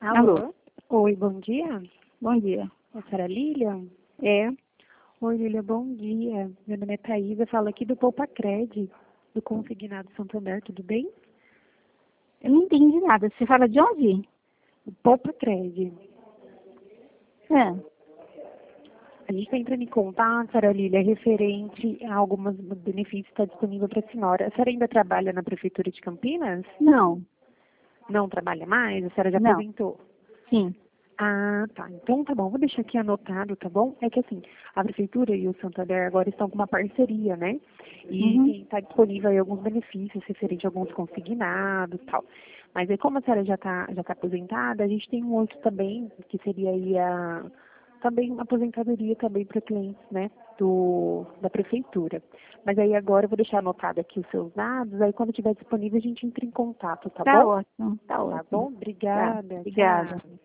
Alô? Alô? Oi, bom dia. Bom dia. É a senhora Lilian? É, Oi, Lilian, bom dia. Meu nome é Thaisa, falo aqui do Poupa Cred, do Consignado Santander, tudo bem? eu não entendi nada. Você fala de onde? O Poupa Cred. É. A gente está entrando em contato, senhora Lilian, referente a alguns benefícios que está disponível para a senhora. A senhora ainda trabalha na Prefeitura de Campinas? Não, Não trabalha mais? A senhora já não. aposentou? Sim. Ah, tá. Então tá bom, vou deixar aqui anotado, tá bom? É que assim, a Prefeitura e o Santander agora estão com uma parceria, né? E Uhum. está disponível aí alguns benefícios referente a alguns consignados e tal. Mas aí como a senhora já tá aposentada, a gente tem um outro também, que seria aí também uma aposentadoria também para clientes, né? Da Prefeitura. Mas aí agora eu vou deixar anotado aqui os seus dados, aí quando estiver disponível a gente entra em contato, tá Tá bom? ótimo, tá Tá ótimo. bom? Tá. Obrigada, Obrigada. tchau.